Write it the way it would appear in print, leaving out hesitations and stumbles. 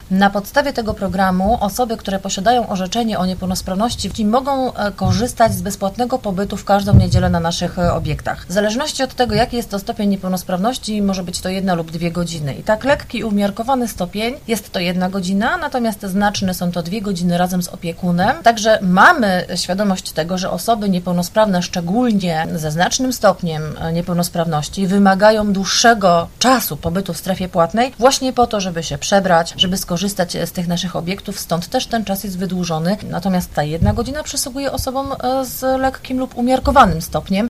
Na podstawie tego programu osoby, które posiadają orzeczenie o niepełnosprawności, mogą korzystać z bezpłatnego pobytu w każdą niedzielę na naszych obiektach. W zależności od tego, jaki jest to stopień niepełnosprawności, może być to 1 lub 2 godziny. I tak lekki, umiarkowany stopień jest to 1 godzina, natomiast znaczny są to 2 godziny razem z opiekunem. Także mamy świadomość tego, że osoby niepełnosprawne, szczególnie ze znacznym stopniem niepełnosprawności, wymagają dłuższego czasu pobytu w strefie płatnej właśnie po to, żeby się przebrać, żeby skorzystać z tych naszych obiektów, stąd też ten czas jest wydłużony. Natomiast ta 1 godzina przysługuje osobom z lekkim lub umiarkowanym stopniem,